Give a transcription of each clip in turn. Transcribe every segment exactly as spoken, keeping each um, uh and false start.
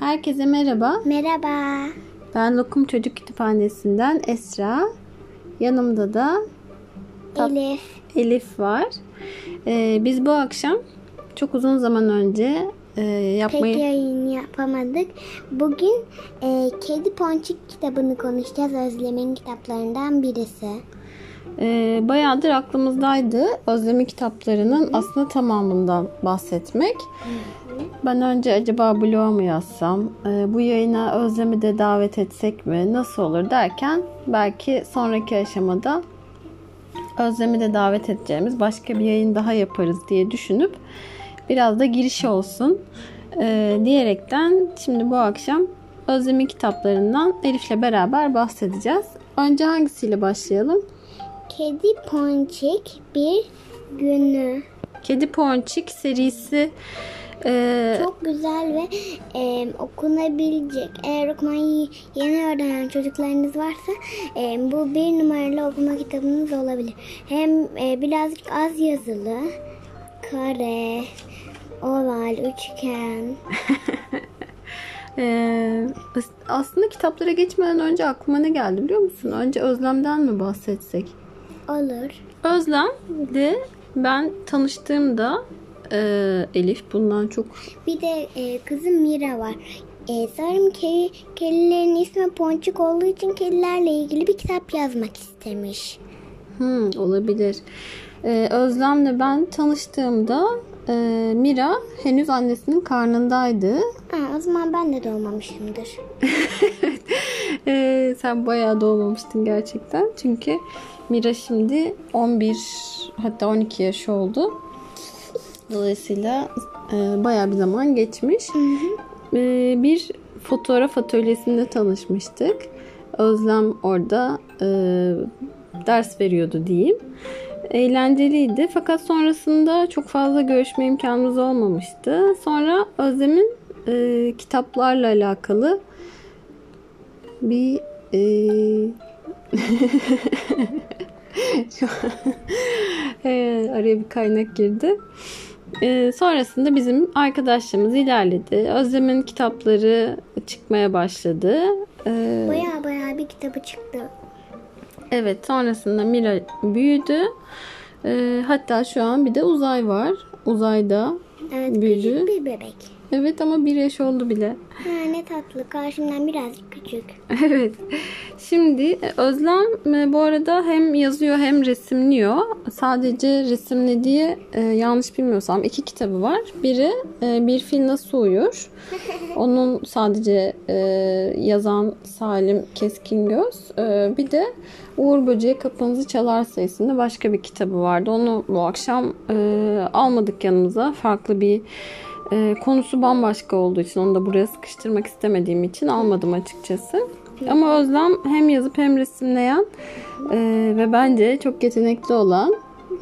Herkese merhaba. Merhaba. Ben Lokum Çocuk Kütüphanesi'nden Esra. Yanımda da tat- Elif. Elif var. Ee, biz bu akşam çok uzun zaman önce e, yapmayı... Pek yayın yapamadık. Bugün e, Kedi Ponçik kitabını konuşacağız. Özlem'in kitaplarından birisi. Ee, bayağıdır aklımızdaydı Özlem'in kitaplarının aslında tamamından bahsetmek. Ben önce acaba bloğa mı yazsam, e, bu yayına Özlem'i de davet etsek mi, nasıl olur derken belki sonraki aşamada Özlem'i de davet edeceğimiz başka bir yayın daha yaparız diye düşünüp biraz da giriş olsun e, diyerekten şimdi bu akşam Özlem'in kitaplarından Elif'le beraber bahsedeceğiz. Önce hangisiyle başlayalım? Kedi Ponçik bir günü. Kedi Ponçik serisi e, çok güzel ve e, okunabilecek. Eğer okumayı yeni öğrenen çocuklarınız varsa e, bu bir numaralı okuma kitabınız olabilir. Hem e, birazcık az yazılı, kare, oval, üçgen. Ee, aslında kitaplara geçmeden önce aklıma ne geldi biliyor musun? Önce Özlem'den mi bahsetsek? Olur. Özlem de ben tanıştığımda e, Elif bundan çok... Bir de e, kızım Mira var. E, sanırım kedi, kedilerin ismi Ponçik olduğu için kedilerle ilgili bir kitap yazmak istemiş. Hmm, olabilir. Ee, Özlem'le ben tanıştığımda e, Mira henüz annesinin karnındaydı. Ha, o zaman ben de doğmamışımdır. ee, sen bayağı doğmamıştın gerçekten. Çünkü Mira şimdi on bir hatta on iki yaş oldu. Dolayısıyla e, bayağı bir zaman geçmiş. Hı hı. E, bir fotoğraf atölyesinde tanışmıştık. Özlem orada e, ders veriyordu diyeyim. Eğlenceliydi. Fakat sonrasında çok fazla görüşme imkanımız olmamıştı. Sonra Özlem'in e, kitaplarla alakalı bir e, Şu an e, araya bir kaynak girdi. E, sonrasında bizim arkadaşlığımız ilerledi. Özlem'in kitapları çıkmaya başladı. E, baya baya bir kitabı çıktı. Evet, sonrasında Mira büyüdü. E, hatta şu an bir de Uzay var. Uzay da evet, büyüdü. Küçük bir bebek. Evet ama bir yaş oldu bile. Ha, ne tatlı. Karşımdan birazcık küçük. Evet. Şimdi Özlem bu arada hem yazıyor hem resimliyor. Sadece resimlediği e, yanlış bilmiyorsam iki kitabı var. Biri e, Bir Fil Nasıl Uyur. Onun sadece e, yazan Salim Keskingöz. E, bir de Uğur Böceği Kapınızı Çalarsa isimli başka bir kitabı vardı. Onu bu akşam e, almadık yanımıza. Farklı bir e, konusu bambaşka olduğu için onu da buraya sıkıştırmak istemediğim için almadım açıkçası. Ama Özlem hem yazıp hem resimleyen e, ve bence çok yetenekli olan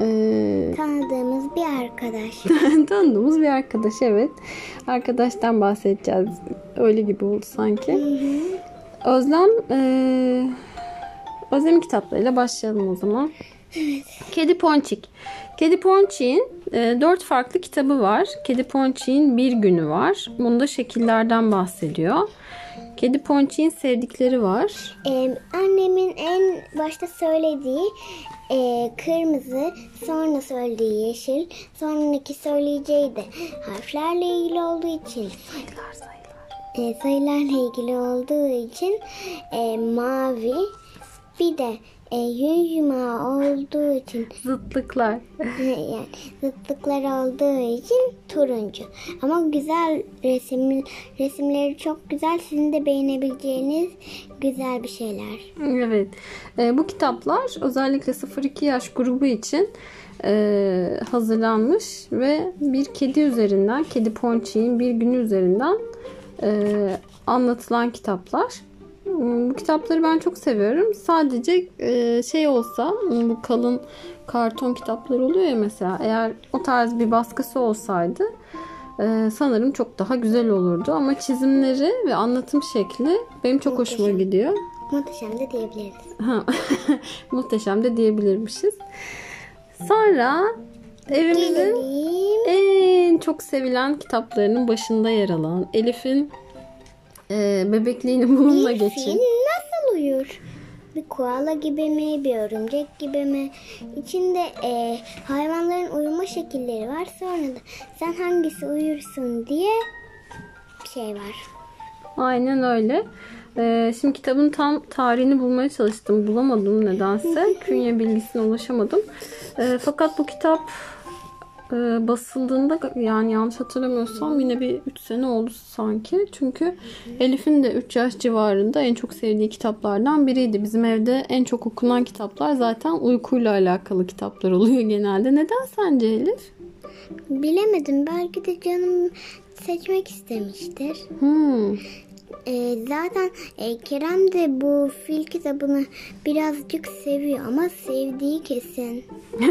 e, tanıdığımız bir arkadaş. tanıdığımız bir arkadaş, evet. Arkadaştan bahsedeceğiz. Öyle gibi oldu sanki. Hı hı. Özlem e, Özlem'in kitaplarıyla başlayalım o zaman. Evet. Kedi Ponçik. Kedi Ponçik'in e, dört farklı kitabı var. Kedi Ponçik'in Bir Günü var. Bunda şekillerden bahsediyor. Kedi Ponçik'in sevdikleri var. Ee, annemin en başta söylediği e, kırmızı, sonra söylediği yeşil, sonraki söyleyeceği de harflerle ilgili olduğu için, Sayılar sayılar. e, sayılarla ilgili olduğu için e, mavi, bir de e, yüz yumağı olduğu için Zıtlıklar. yani zıtlıklar olduğu için turuncu. Ama güzel resim, resimleri çok güzel. Sizin de beğenebileceğiniz güzel bir şeyler. Evet. E, bu kitaplar özellikle sıfır iki yaş grubu için e, hazırlanmış ve bir kedi üzerinden, Kedi Ponçik'in bir günü üzerinden e, anlatılan kitaplar. Bu kitapları ben çok seviyorum. Sadece e, şey olsa, bu kalın karton kitaplar oluyor ya mesela. Eğer o tarz bir baskısı olsaydı e, sanırım çok daha güzel olurdu. Ama çizimleri ve anlatım şekli benim çok Muhteşem. hoşuma gidiyor. Muhteşem de diyebiliriz. Ha, muhteşem de diyebilirmişiz. Sonra evimizin Gelelim. en çok sevilen kitaplarının başında yer alan Elif'in e, bebekliğini bununla Bir geçir. fil nasıl uyur? Bir koala gibi mi, bir örümcek gibi mi? İçinde e, hayvanların uyuma şekilleri var. Sonra da sen hangisi uyursun diye bir şey var. Aynen öyle. Ee, şimdi kitabın tam tarihini bulmaya çalıştım. Bulamadım nedense. Künye bilgisine ulaşamadım. Ee, fakat bu kitap e, basıldığında, yani yanlış hatırlamıyorsam yine bir üç sene oldu sanki. Çünkü Elif'in de üç yaş civarında en çok sevdiği kitaplardan biriydi. Bizim evde en çok okunan kitaplar zaten uykuyla alakalı kitaplar oluyor genelde. Neden sence Elif? Bilemedim. Belki de canım seçmek istemiştir. Hmm. E, zaten e, Kerem de bu fil kitabını birazcık seviyor ama sevdiği kesin.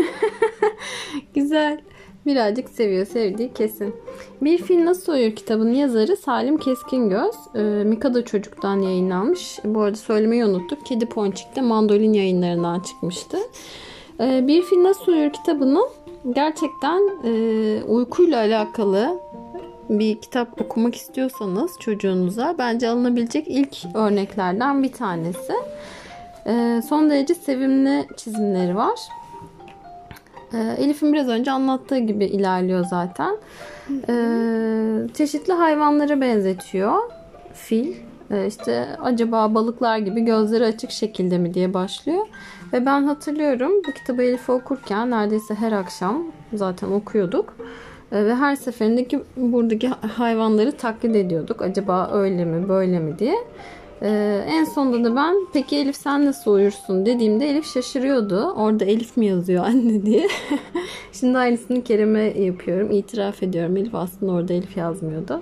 Güzel. Birazcık seviyor, sevdiği kesin. Bir Fil Nasıl Uyur kitabının yazarı Salim Keskingöz. Ee, Mikado Çocuk'tan yayınlanmış. Bu arada söylemeyi unuttuk. Kedi Ponçik'te Mandolin Yayınlarından çıkmıştı. Ee, Bir Fil Nasıl Uyur kitabının gerçekten e, uykuyla alakalı bir kitap okumak istiyorsanız çocuğunuza bence alınabilecek ilk örneklerden bir tanesi. Ee, son derece sevimli çizimleri var. Elif'in biraz önce anlattığı gibi ilerliyor zaten. Ee, çeşitli hayvanlara benzetiyor fil. Ee, işte acaba balıklar gibi gözleri açık şekilde mi diye başlıyor. Ve ben hatırlıyorum bu kitabı Elif'e okurken neredeyse her akşam zaten okuyorduk. Ee, ve her seferindeki buradaki hayvanları taklit ediyorduk. Acaba öyle mi böyle mi diye. Ee, en sonunda da ben peki Elif sen nasıl uyursun dediğimde Elif şaşırıyordu. Orada Elif mi yazıyor anne diye. Şimdi aynısını Kerem'e yapıyorum. İtiraf ediyorum. Elif aslında orada Elif yazmıyordu.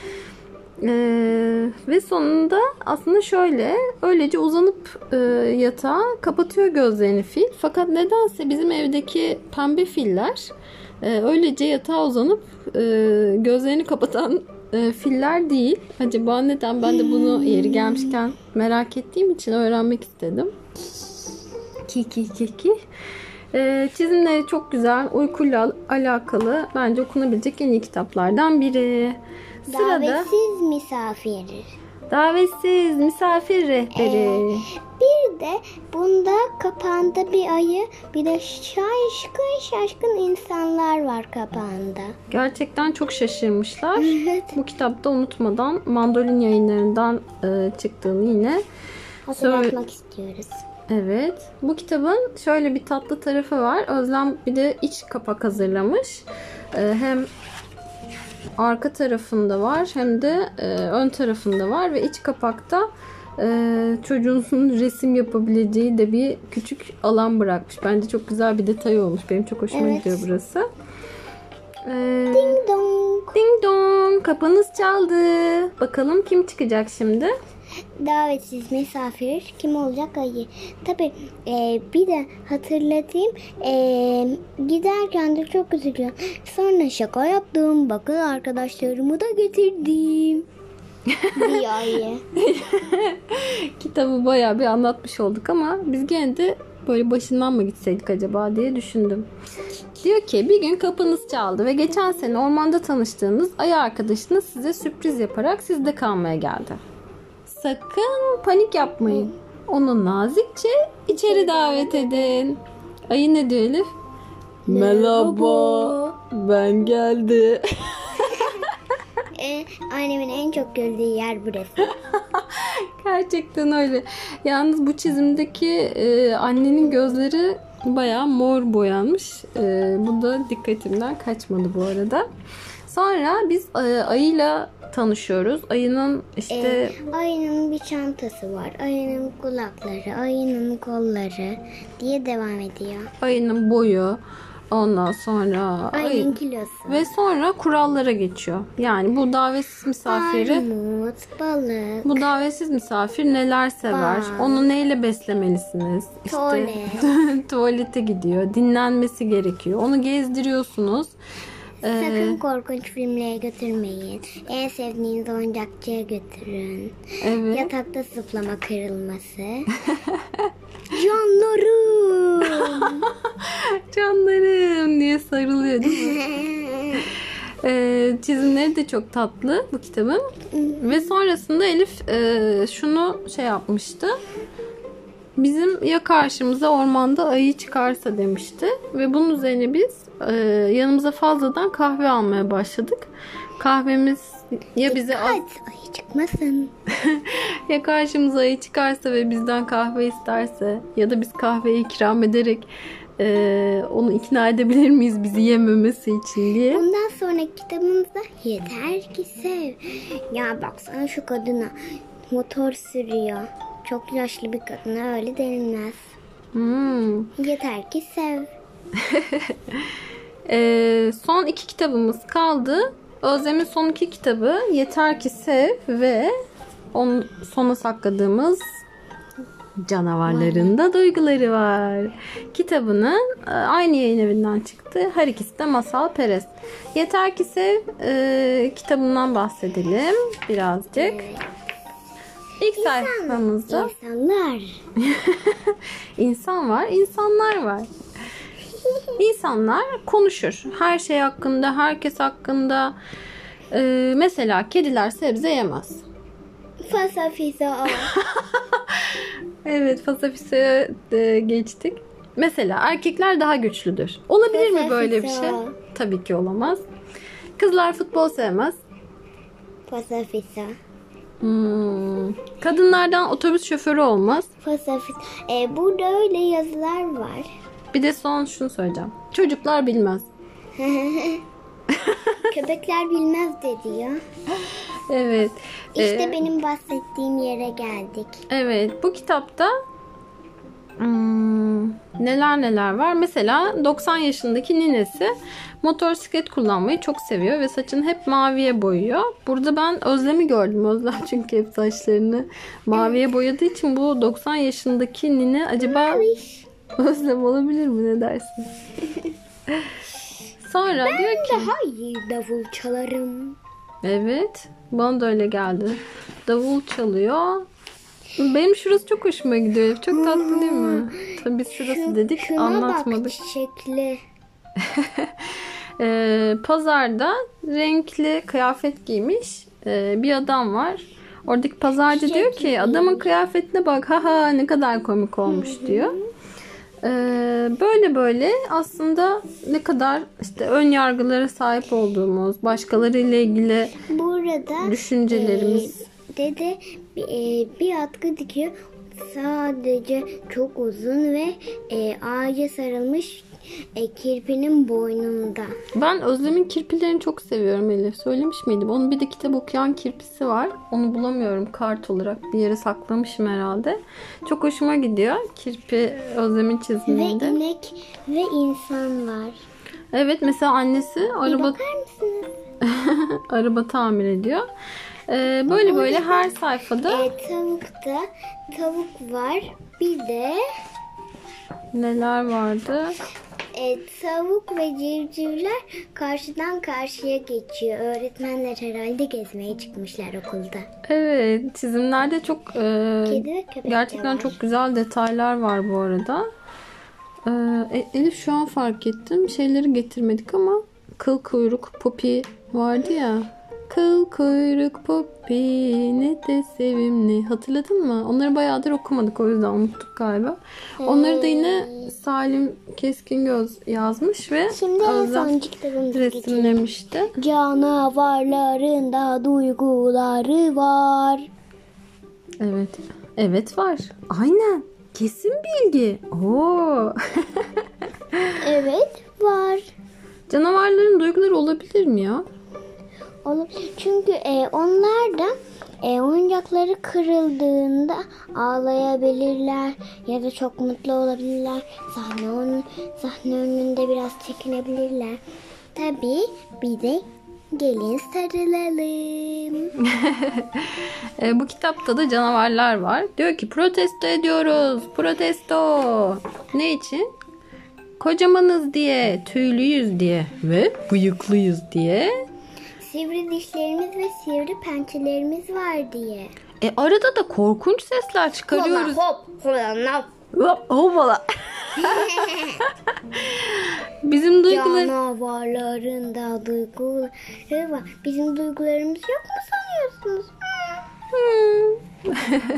Ee, ve sonunda aslında şöyle öylece uzanıp e, yatağa kapatıyor gözlerini fil. Fakat nedense bizim evdeki pembe filler e, öylece yatağa uzanıp e, gözlerini kapatan e, filler değil. Acaba neden? Ben de bunu yeri gelmişken merak ettiğim için öğrenmek istedim. Ki ki ki ki. E, çizimleri çok güzel. Uykuyla alakalı bence okunabilecek en iyi kitaplardan biri. Sırada Davetsiz misafir. Davetsiz misafir rehberi. Ee, bir de bunda kapağında bir ayı, bir de şaşkın şaşkın insanlar var kapağında. Gerçekten çok şaşırmışlar. Evet. Bu kitapta unutmadan Mandolin Yayınlarından e, çıktığını yine hatırlatmak istiyoruz. Evet. Bu kitabın şöyle bir tatlı tarafı var. Özlem bir de iç kapak hazırlamış. E, hem arka tarafında var hem de e, ön tarafında var ve iç kapakta e, çocuğunuzun resim yapabileceği de bir küçük alan bırakmış. Bence çok güzel bir detay olmuş. Benim çok hoşuma Evet. gidiyor burası. E, Ding dong. Ding dong. Kapınız çaldı. Bakalım kim çıkacak şimdi? Davetsiz misafir kim olacak ayı? Tabii e, bir de hatırlatayım. E, giderken de çok üzülüyorum. Sonra şaka yaptım. Bakın arkadaşlarımı da getirdim. diyor ayı. Kitabı bayağı bir anlatmış olduk ama biz gene de böyle başından mı gitseydik acaba diye düşündüm. Diyor ki bir gün kapınız çaldı ve geçen sene ormanda tanıştığınız ayı arkadaşınız size sürpriz yaparak sizde kalmaya geldi. Sakın panik yapmayın. Onu nazikçe içeri davet edin. Ayı ne diyor Elif? Merhaba, ben geldi. e, annemin en çok güldüğü yer burası. Gerçekten öyle. Yalnız bu çizimdeki e, annenin gözleri bayağı mor boyanmış. E, bu da dikkatimden kaçmadı bu arada. Sonra biz e, ayıyla tanışıyoruz. Ayının işte... Ee, ayının bir çantası var. Ayının kulakları, ayının kolları diye devam ediyor. Ayının boyu, ondan sonra... Ayının ayı... kilosu. Ve sonra kurallara geçiyor. Yani bu davetsiz misafiri... Armut, balık, Bu davetsiz misafir neler sever? Bal. Onu neyle beslemelisiniz? İşte, Tuvalet. tuvalete gidiyor. Dinlenmesi gerekiyor. Onu gezdiriyorsunuz. sakın korkunç filmlere götürmeyin. En sevdiğiniz oyuncakçıya götürün. Evet. Yatakta zıplama kırılması. Canlarım. Canlarım diye sarılıyor değil mi? Ee, çizimleri de çok tatlı bu kitabın. Ve sonrasında Elif e, şunu şey yapmıştı. Bizim ya karşımıza ormanda ayı çıkarsa demişti. Ve bunun üzerine biz e, yanımıza fazladan kahve almaya başladık. Kahvemiz ya bize az... Ayı çıkmasın. ya karşımıza ayı çıkarsa ve bizden kahve isterse ya da biz kahveyi ikram ederek e, onu ikna edebilir miyiz bizi yememesi için diye. Ondan sonraki kitabımızda yeter ki sev. Ya baksana şu kadına, motor sürüyor. Çok yaşlı bir kadına öyle denilmez. Hmm. Yeter ki sev. e, son iki kitabımız kaldı. Özlem'in son iki kitabı Yeter ki Sev ve onun sona sakladığımız Canavarların da Duyguları var. Kitabının aynı yayın evinden çıktı. Her ikisi de Masal Perez. Yeter ki Sev e, kitabından bahsedelim birazcık. Evet. İlk İnsan, sayfamızda insanlar. İnsan var, insanlar var. İnsanlar konuşur. Her şey hakkında, herkes hakkında. Ee, mesela kediler sebze yemez. Fasafisa. Evet, fasafisa'ya e, geçtik. Mesela erkekler daha güçlüdür. Olabilir mi böyle bir şey? Tabii ki olamaz. Kızlar futbol sevmez. Fasafisa. Hmm. Kadınlardan otobüs şoförü olmaz. Fasafisa. Ee, burada öyle yazılar var. Bir de son şunu söyleyeceğim. Çocuklar bilmez. Köpekler bilmez dedi ya. Evet. İşte ee, benim bahsettiğim yere geldik. Evet. Bu kitapta hmm, neler neler var. Mesela doksan yaşındaki ninesi motosiklet kullanmayı çok seviyor ve saçını hep maviye boyuyor. Burada ben Özlem'i gördüm. Özlem çünkü hep saçlarını maviye boyadığı için bu doksan yaşındaki nine acaba... Maviş. Özlem olabilir mi? Ne dersin? Sonra ben diyor ki... daha iyi davul çalarım. Evet. Bana da öyle geldi. Davul çalıyor. Benim şurası çok hoşuma gidiyor. Çok tatlı değil mi? Tabii biz şurası Şu, dedik anlatmadık. Bak çiçekli. ee, pazarda renkli kıyafet giymiş ee, bir adam var. Oradaki pazarcı Çiçekli. Diyor ki adamın kıyafetine bak. Haha ne kadar komik olmuş diyor. Böyle böyle aslında ne kadar işte ön yargılara sahip olduğumuz, başkaları ile ilgili burada düşüncelerimiz. E, dede e, bir atkı dikiyor. Sadece çok uzun ve e, ağaca sarılmış e, kirpinin boynunda. Ben Özlem'in kirpilerini çok seviyorum Elif. Söylemiş miydim? Onun bir de kitap okuyan kirpisi var. Onu bulamıyorum kart olarak. Bir yere saklamışım herhalde. Çok hoşuma gidiyor. Kirpi Özlem'in çiziminde. Ve inek ve insan var. Evet mesela annesi araba araba tamir ediyor. Ee, böyle böyle her sayfada e, tavukta tavuk var. Bir de neler vardı? E, tavuk ve civcivler karşıdan karşıya geçiyor. Öğretmenler herhalde gezmeye çıkmışlar okulda. Evet, çizimlerde çok e, Kedi ve köpek gerçekten çok güzel detaylar var bu arada. E, Elif şu an fark ettim. Şeyleri getirmedik ama kıl kuyruk Poppy vardı ya. Kıl kuyruk Poppy ne de sevimli. Hatırladın mı? Onları bayağıdır okumadık o yüzden unuttuk galiba. Onları da yine Salim Keskingöz yazmış ve Şimdi Özlem resimlemişti. Canavarların da duyguları var. Evet. Evet var. Aynen. Kesin bilgi. Oo. Evet var. Canavarların duyguları olabilir mi ya? Olabilir. Çünkü e, onlar da e, oyuncakları kırıldığında ağlayabilirler ya da çok mutlu olabilirler. Sahne, onun, sahne önünde biraz çekinebilirler. Tabii bir de gelin sarılalım. e, bu kitapta da canavarlar var. Diyor ki protesto ediyoruz. Protesto. Ne için? Kocamanız diye, tüylüyüz diye ve bıyıklıyız diye. Sivri dişlerimiz ve sivri pençelerimiz var diye. E arada da korkunç sesler çıkarıyoruz. Hop, hop, Hop, hoppala. Bizim duygular... Canavarların da duyguları var. Bizim duygularımız yok mu sanıyorsunuz? Hmm.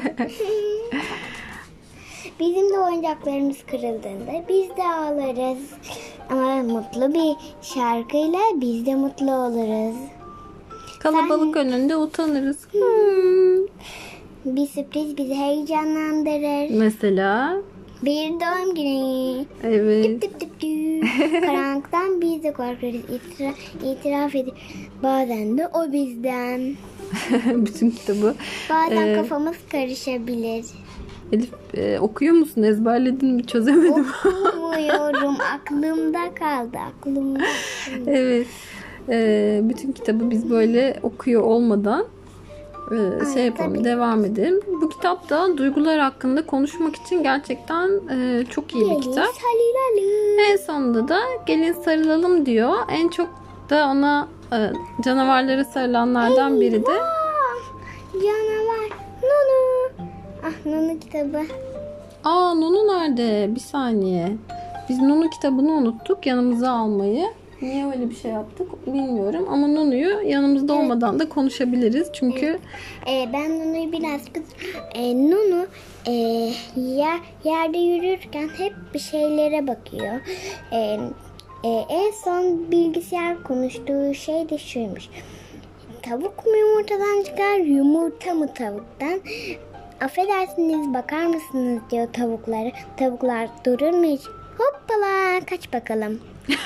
Bizim de oyuncaklarımız kırıldığında biz de ağlarız. Ama mutlu bir şarkıyla biz de mutlu oluruz. Kalabalık Sen... önünde utanırız. Hmm. Bir sürpriz bizi heyecanlandırır. Mesela? Bir doğum günü. Evet. Tıp tıp tıp tıp. Karanlıktan biz de korkarız. İtiraf, itiraf edip bazen de o bizden. Bütün kitabı. Bazen ee, kafamız karışabilir. Elif e, okuyor musun? Ezberledin mi? Çözemedim. Okumuyorum. Aklımda kaldı. Aklımda. Evet. E, bütün kitabı biz böyle okuyor olmadan e, Ay, şey yapalım. tabii. Devam edelim. Bu kitap da duygular hakkında konuşmak için gerçekten e, çok iyi bir Gelin kitap. sarılalım. En sonunda da gelin sarılalım diyor. En çok da ona e, canavarlara sarılanlardan biri de Eyvah! Canavar. Nunu. Ah Nunu kitabı. Aa, Nunu nerede? Bir saniye. Biz Nunu kitabını unuttuk yanımıza almayı. Niye öyle bir şey yaptık bilmiyorum. Ama Nunu'yu yanımızda Evet. olmadan da konuşabiliriz. Çünkü Ee, ben Nunu'yu biraz kız... Ee, Nunu e, yer, yerde yürürken hep bir şeylere bakıyor. Ee, e, en son bilgisayar konuştuğu şey de şuymuş. Tavuk mu yumurtadan çıkar, yumurta mı tavuktan? Affedersiniz, bakar mısınız diyor tavuklara. Tavuklar durur mu hiç? Hoppala, kaç bakalım.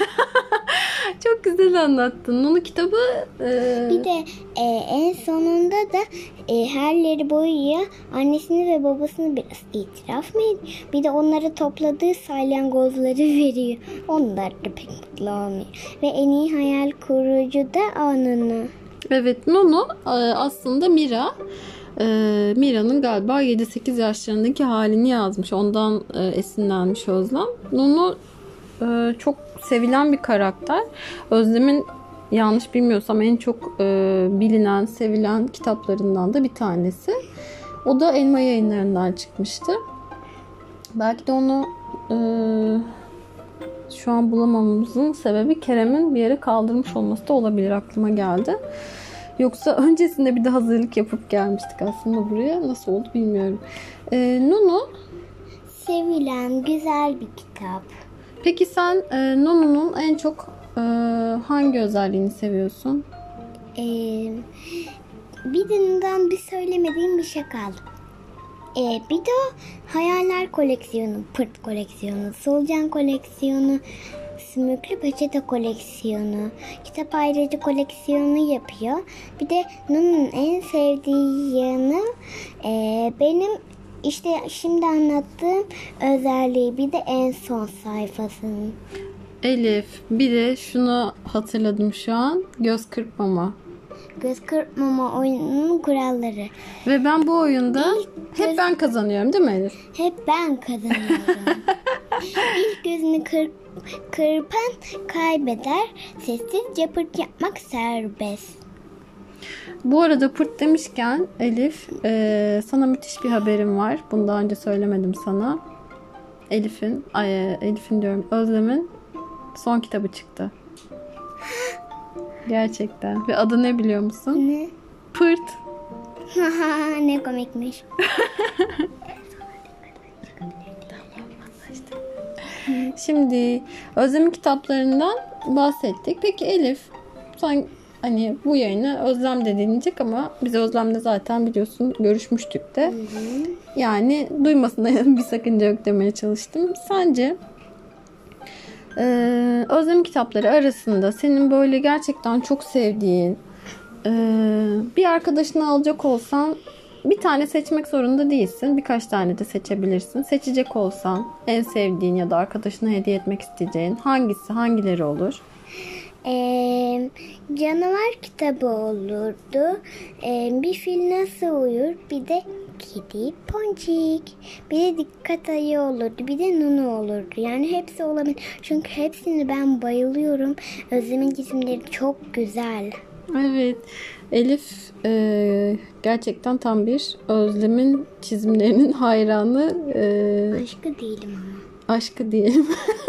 çok güzel anlattın. Nunu kitabı e, Bir de e, en sonunda da e, herleri boyuyor. Annesini ve babasını biraz itiraf mı ediyor? Bir de onları topladığı salyangozları veriyor. Onlar da pek mutlu olmuyor. Ve en iyi hayal kurucu da onun. evet, Nunu e, aslında Mira. E, Mira'nın galiba yedi sekiz yaşlarındaki halini yazmış. Ondan e, esinlenmiş Özlem. Nunu e, çok sevilen bir karakter. Özlem'in yanlış bilmiyorsam en çok e, bilinen, sevilen kitaplarından da bir tanesi. O da Elma Yayınları'ndan çıkmıştı. Belki de onu e, şu an bulamamamızın sebebi Kerem'in bir yere kaldırmış olması da olabilir, aklıma geldi. Yoksa öncesinde bir de hazırlık yapıp gelmiştik aslında buraya. Nasıl oldu bilmiyorum. E, Nunu. Sevilen güzel bir kitap. Peki sen e, Nunu'nun en çok e, hangi özelliğini seviyorsun? Ee, bir dinden bir söylemediğim bir şey kaldı. Ee, bir de o hayaller koleksiyonu, pırt koleksiyonu, solucan koleksiyonu, sümüklü peçete koleksiyonu, kitap ayrıcı koleksiyonu yapıyor. Bir de Nunu'nun en sevdiği yanı e, benim işte şimdi anlattığım özelliği, bir de en son sayfasının. Elif, bir de şunu hatırladım şu an. Göz kırpmama. Göz kırpmama oyununun kuralları. Ve ben bu oyunda göz- hep ben kazanıyorum değil mi Elif? Hep ben kazanıyorum. İlk gözünü kır, kırpan kaybeder. Sessizce pırt yapmak serbest. Bu arada pırt demişken Elif, e, sana müthiş bir haberim var. Bunu daha önce söylemedim sana. Elif'in, ay, Elif'in diyorum, Özlem'in son kitabı çıktı. Gerçekten. Ve adı ne biliyor musun? Ne? Pırt. Ne komikmiş. Şimdi Özlem'in kitaplarından bahsettik. Peki Elif, sen hani bu yayını Özlem de dinleyecek ama biz Özlem'le zaten biliyorsun görüşmüştük de. Hı hı. Yani duymasına bir sakınca yok demeye çalıştım. Sence Ee, Özlem kitapları arasında senin böyle gerçekten çok sevdiğin e, bir arkadaşını alacak olsan bir tane seçmek zorunda değilsin. Birkaç tane de seçebilirsin. Seçecek olsan en sevdiğin ya da arkadaşına hediye etmek isteyeceğin hangisi, hangileri olur? Ee, canavar kitabı olurdu. Ee, bir fil nasıl uyur? Bir de kedi Poncik. Bir de dikkat ayı olurdu. Bir de Nunu olurdu. Yani hepsi olabilir. Çünkü hepsini ben bayılıyorum. Özlem'in çizimleri çok güzel. Evet. Elif e, gerçekten tam bir Özlem'in çizimlerinin hayranı. E, Aşkı değilim ama. aşkı diyelim.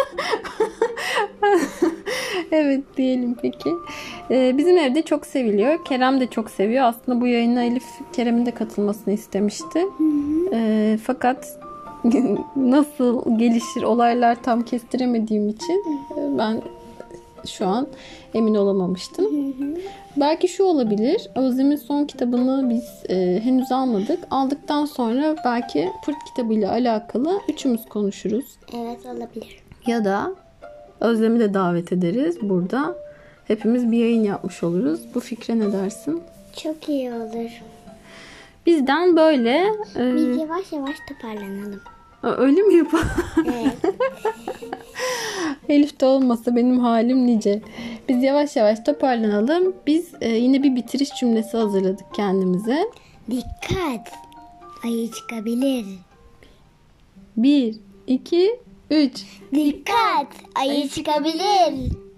Evet diyelim peki. E, bizim evde çok seviliyor. Kerem de çok seviyor. Aslında bu yayına Elif Kerem'in de katılmasını istemişti. E, fakat nasıl gelişir olaylar tam kestiremediğim için e, ben şu an emin olamamıştım. Belki şu olabilir. Özlem'in son kitabını biz e, henüz almadık. Aldıktan sonra belki Pırt kitabıyla alakalı üçümüz konuşuruz. Evet, olabilir. Ya da Özlem'i de davet ederiz. Burada hepimiz bir yayın yapmış oluruz. Bu fikre ne dersin? Çok iyi olur. Bizden böyle. E, Biz yavaş yavaş toparlanalım. öyle mi yapalım? Evet. Elif de olmasa benim halim nice. Biz yavaş yavaş toparlanalım. Biz e, yine bir bitiriş cümlesi hazırladık kendimize. Dikkat! Ayı çıkabilir. Bir, iki, üç. Dikkat! Ayı çıkabilir.